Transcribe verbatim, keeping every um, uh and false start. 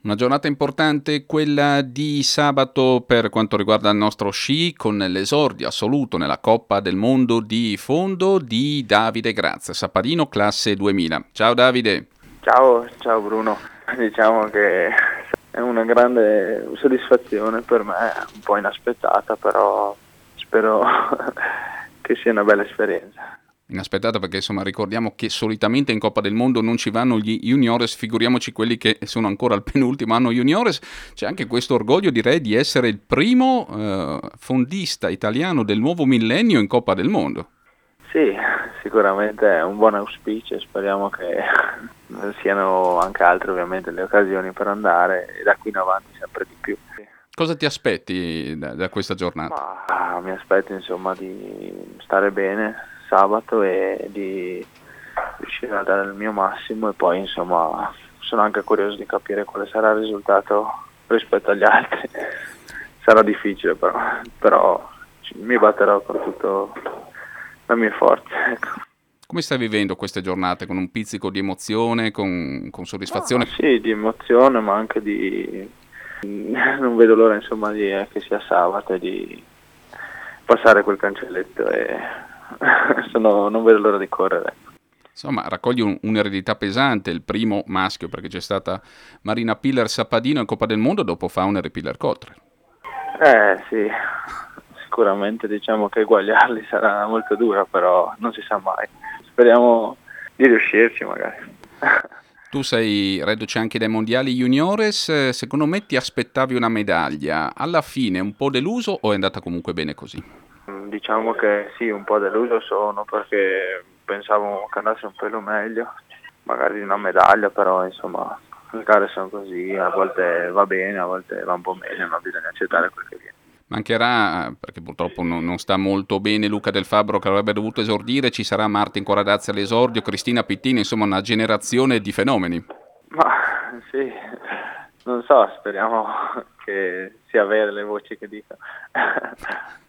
Una giornata importante quella di sabato per quanto riguarda il nostro sci, con l'esordio assoluto nella Coppa del Mondo di fondo di Davide Grazia, Sappadino classe duemila. Ciao Davide. Ciao, ciao Bruno. Diciamo che è una grande soddisfazione per me, un po' inaspettata, però spero che sia una bella esperienza. Inaspettata perché insomma ricordiamo che solitamente in Coppa del Mondo non ci vanno gli juniores, figuriamoci quelli che sono ancora al penultimo anno juniores. C'è anche questo orgoglio, direi, di essere il primo eh, fondista italiano del nuovo millennio in Coppa del Mondo. Sì, sicuramente è un buon auspicio e speriamo che siano anche altre ovviamente le occasioni per andare e da qui in avanti sempre di più. Cosa ti aspetti da, da questa giornata? Ma mi aspetto insomma di stare bene sabato e di riuscire a dare il mio massimo e poi insomma sono anche curioso di capire quale sarà il risultato rispetto agli altri. Sarà difficile però, però mi batterò con tutto le mie forze. Ecco. Come stai vivendo queste giornate? Con un pizzico di emozione, con, con soddisfazione? No, sì, di emozione ma anche di... non vedo l'ora insomma di, eh, che sia sabato e di passare quel cancelletto e sono, non vedo l'ora di correre. Insomma, raccogli un, un'eredità pesante, il primo maschio, perché c'è stata Marina Piller Sappadino in Coppa del Mondo, dopo Fauner e Piller Cottrell. Eh sì, sicuramente diciamo che eguagliarli sarà molto dura, però non si sa mai. Speriamo di riuscirci magari. Tu sei reduce anche dai mondiali juniores, secondo me ti aspettavi una medaglia, alla fine un po' deluso o è andata comunque bene così? Diciamo che sì, un po' deluso sono perché pensavo che andasse un pelo meglio, magari di una medaglia, però insomma le gare sono così, a volte va bene, a volte va un po' meglio, ma bisogna accettare quel che viene. Mancherà, perché purtroppo non, non sta molto bene Luca Del Fabbro che avrebbe dovuto esordire, ci sarà Martin Coradazzi all'esordio, Cristina Pittini, insomma una generazione di fenomeni. Ma sì, non so, speriamo che sia vere le voci che dicono.